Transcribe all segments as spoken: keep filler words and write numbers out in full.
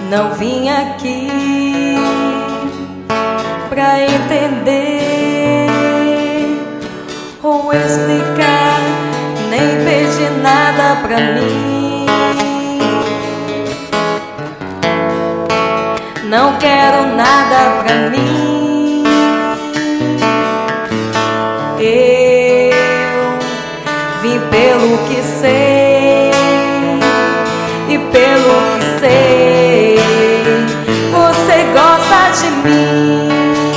Não vim aqui pra entender ou explicar, nem pedi nada pra mim. Não quero nada pra mim. Eu vim pelo que sei e pelo que sei você gosta de mim.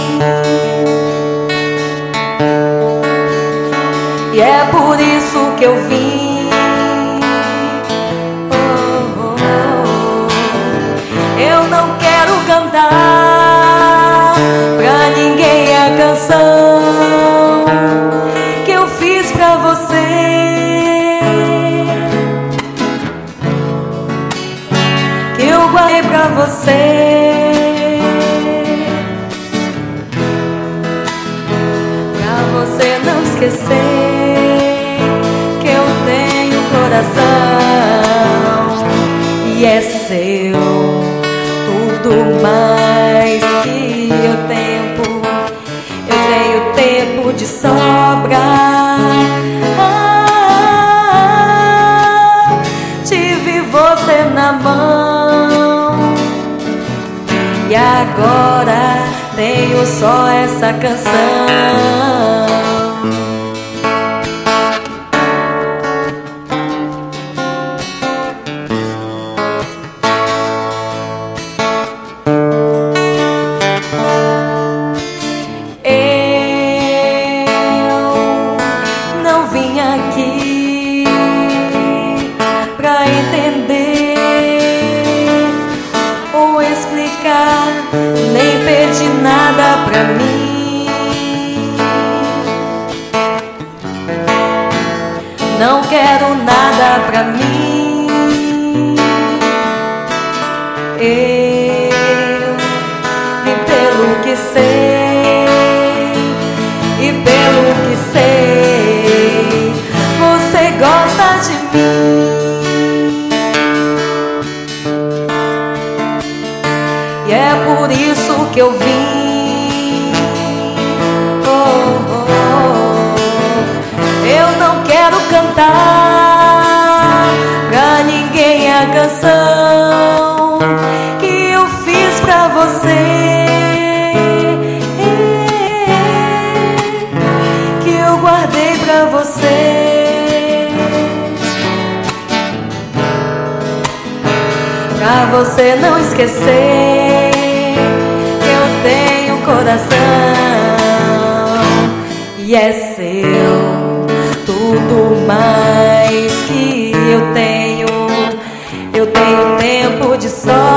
E é por isso que eu vim. Oh, oh, oh. Eu não quero cantar pra ninguém a canção que eu fiz pra você, que eu guardei pra você, pra você não esquecer que eu tenho coração e é seu. Tudo mais que eu tempo, eu tenho tempo de sobra. Ah, tive você na mão e agora tenho só essa canção. Aqui pra entender ou explicar, nem pedi nada pra mim. Não quero nada pra mim. Eu vim pelo que sei e pelo que sei você gosta de mim. E é por isso que eu vim. Oh, oh, oh. Eu não quero cantar pra ninguém a canção que eu fiz pra você, que eu guardei pra você, pra você não esquecer que eu tenho coração e é seu. Tudo mais que eu tenho, eu tenho tempo de sobra.